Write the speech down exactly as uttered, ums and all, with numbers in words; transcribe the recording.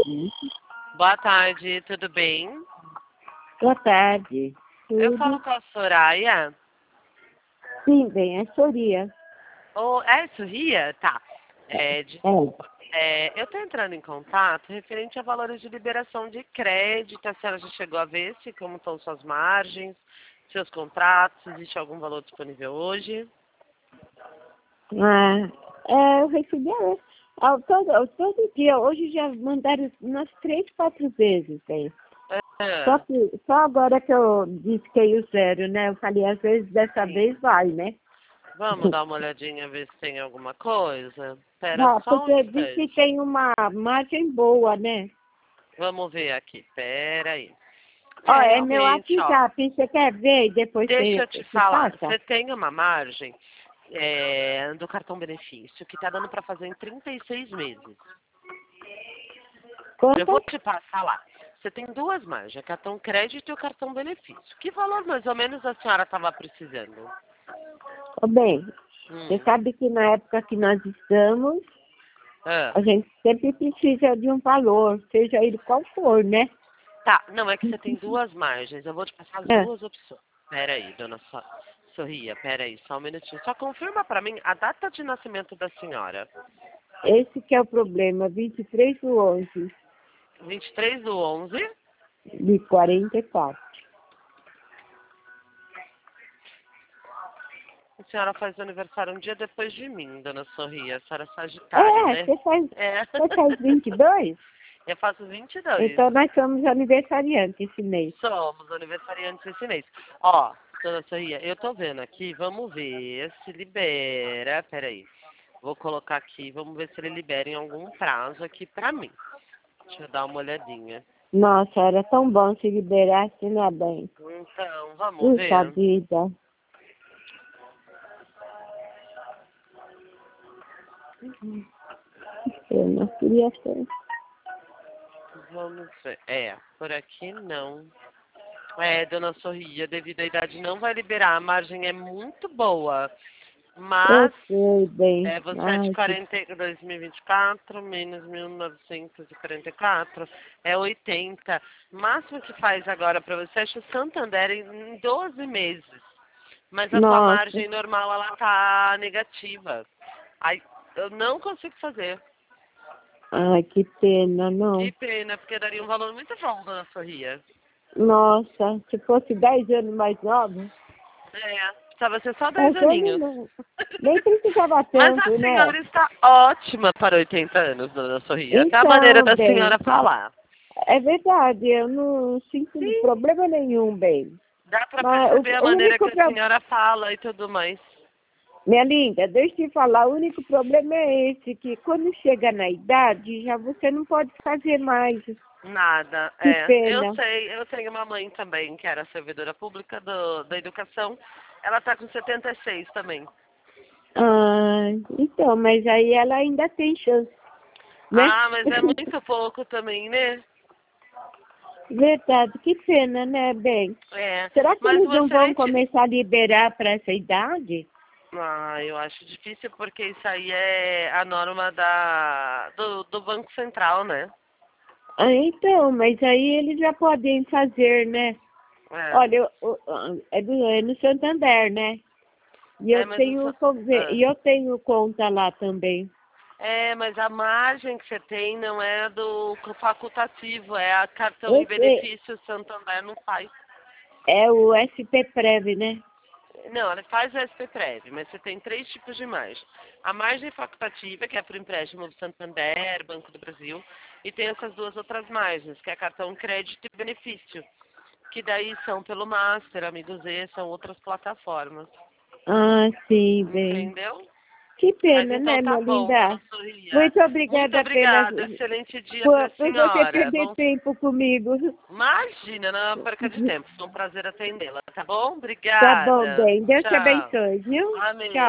Boa tarde, tudo bem? Boa tarde. Tudo? Eu falo com a Soraya. Sim, bem, é Soria. Oh, é Sorria? Tá. É, de- É. é, eu estou entrando em contato referente a valores de liberação de crédito. A senhora já chegou a ver se como estão suas margens, seus contratos, se existe algum valor disponível hoje? Ah, é, eu recebi a, a- todo, todo dia. Hoje já mandaram umas três, quatro vezes, bem. Só, Ah, que, só agora que eu disquei o zero, né? Eu falei, às vezes dessa sim. vez vai, né? Vamos dar uma olhadinha, ver se tem alguma coisa? Espera Ah, só um porque diz que instante. tem uma margem boa, né? Vamos ver aqui, espera aí. Ó, É, é meu realmente, ó. WhatsApp, você quer ver e depois Deixa você, eu te você falar, passa? você tem uma margem é, do cartão benefício que está dando para fazer em trinta e seis meses. Eu vou Quanto? te passar lá. Você tem duas margens, cartão crédito e o cartão benefício. Que valor mais ou menos a senhora estava precisando? Ô, bem, você Hum. sabe que na época que nós estamos, Ah. a gente sempre precisa de um valor, seja ele qual for, né? Tá, não, é que você tem duas margens. Eu vou te passar as É, duas opções. Pera aí, dona so Sorria, pera aí, só um minutinho. Só confirma para mim a data de nascimento da senhora. esse que é o problema, vinte e três do onze vinte e três do onze. de quarenta e quatro. A senhora faz aniversário um dia depois de mim, dona Sorria. A senhora é Sagitário, É, né? você faz, É. você faz vinte e dois? Eu faço vinte e dois. Então nós somos aniversariantes esse mês. Somos aniversariantes esse mês. Ó, dona Sorria, eu tô vendo aqui, vamos ver se libera. Peraí. Vou colocar aqui, vamos ver se ele libera em algum prazo aqui pra mim. Deixa eu dar uma olhadinha. Nossa, era tão bom se liberasse, né, bem? Então, vamos Puxa ver. vida. Eu não queria ser. Vamos ver. É, por aqui não. É, dona Sorria, devido à idade não vai liberar. A margem é muito boa. Eu Mas sei, bem. é, você é de Ai, que... quarenta, dois mil e vinte e quatro, menos mil novecentos e quarenta e quatro, é oitenta. O máximo que faz agora para você é o Santander em doze meses. Mas a sua Nossa. margem normal, ela tá negativa. Aí, eu não consigo fazer. Ai, que pena, Que não. pena, porque daria um valor muito bom, dona Sorria. Nossa, se fosse dez anos mais nova, É, precisava ser só dez dez anos aninhos. não. Nem precisava Mas a tanto, né? senhora está ótima para oitenta anos, dona Sorria. Até a maneira Então, da bem, senhora falar. é verdade, eu não sinto Sim, problema nenhum, bem. dá para Mas perceber a o, o maneira que único a problema, senhora fala e tudo mais. minha linda, deixa eu te falar, o único problema é esse, que quando chega na idade, já você não pode fazer mais. Nada, Que é. Eu pena. sei, eu tenho uma mãe também, que era servidora pública do, da educação. Ela está com setenta e seis também. Ah, então, mas aí ela ainda tem chance, né? Ah, mas é muito pouco também, né? Verdade, que pena, né, bem? É. Será que Mas eles não você vão vai te... começar a liberar para essa idade? Ah, eu acho difícil porque isso aí é a norma da, do, do Banco Central, né? Ah, então, mas aí eles já podem fazer, né? É, Olha, eu- eu- é, do, é no Santander, né? E é eu mas, tenho isso, conve- ah. e eu tenho conta lá também. é, mas a margem que você tem não é do facultativo, é a cartão e Eu sei, benefício Santander não faz. é o S P Prev, né? Não, ela faz o S P Prev, mas você tem três tipos de margem. A margem facultativa, que é para o empréstimo do Santander, Banco do Brasil, e tem essas duas outras margens, que é cartão crédito e benefício, que daí são pelo Master, Amigo Z, são outras plataformas. Ah, sim, bem. Entendeu? Que Mas pena, então né, tá minha bom, dona linda? Sorria. Muito Muito obrigada pela, obrigada, excelente dia para por, a por você senhora. perder Bom, tempo comigo. imagina, não é uma perca de tempo. Foi um prazer atendê-la, tá bom? Tá bom, Obrigada. bem. Deus te Tchau. abençoe, viu? Amém. Tchau.